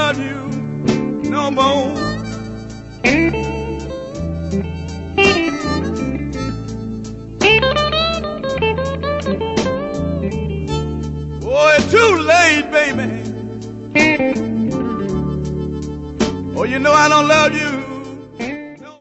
love you no more. Oh, it's too late, baby. Oh, you know I don't love you